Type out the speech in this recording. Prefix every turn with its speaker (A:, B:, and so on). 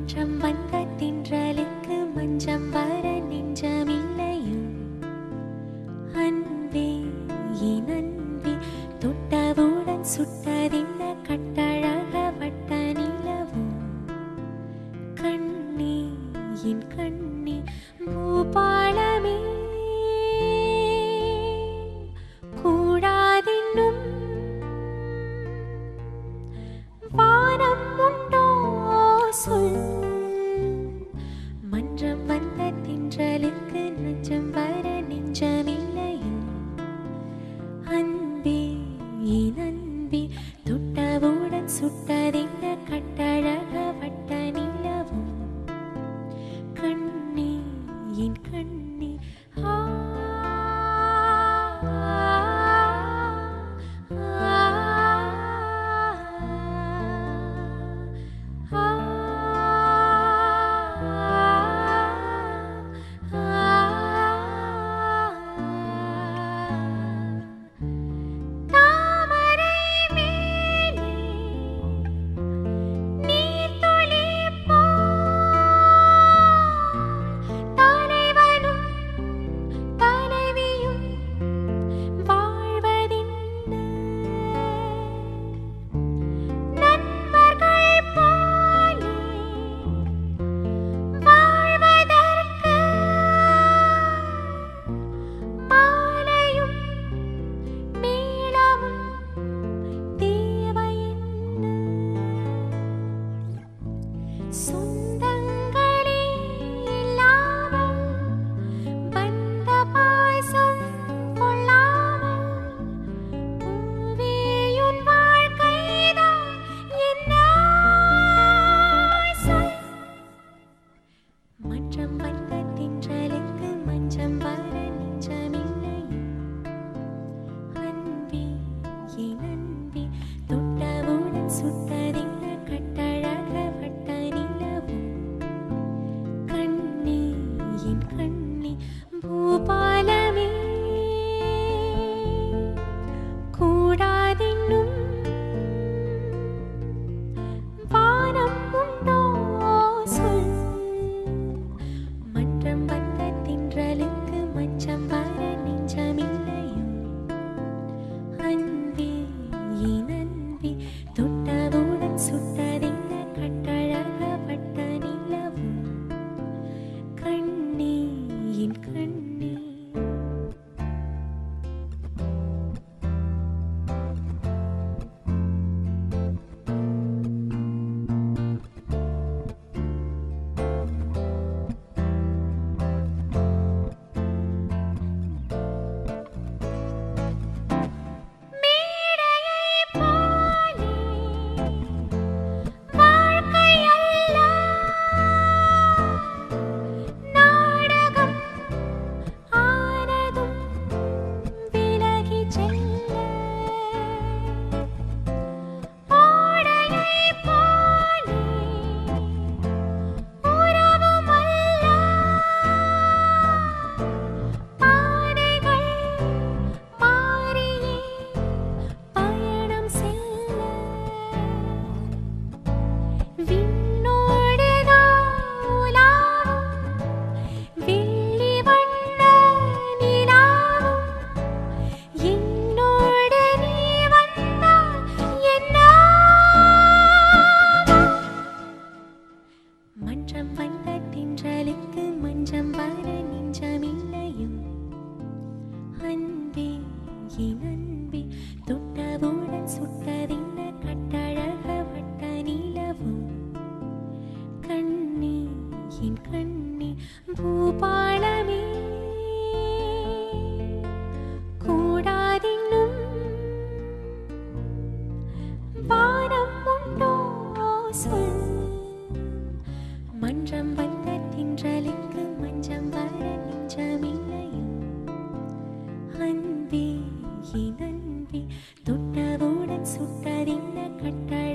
A: மன்றம் வந்த தின்றலுக்கு மஞ்சம் வர நெஞ்சமில்லையோ அன்பே என் அன்பே தொட்டவுடன் சுட்டதின்ன கட்டழக வட்ட நிலவோ கண்ணே என் கண்ணே பூபாலமே கூடாதின்னும் வானம் உண்டோ சொல் மன்றம் வந்த தின்றலுக்கு நஞ்சம் வர நெஞ்சமில்லையோ அன்பே என் அன்பே தொட்டவுடன் சுட்டதின்ன கட்டழக வட்ட நிலவோ கண்ணே என் கண்ணே பூபாலமே கூடாதின்னும் வானம் உண்டோ சொல் மன்றம் வந்த தின்றலுக்கு மஞ்சம் வர நெஞ்சமில்லையோ அன்பே என் அன்பே தொட்டவுடன் சுட்டதின்ன கட்ட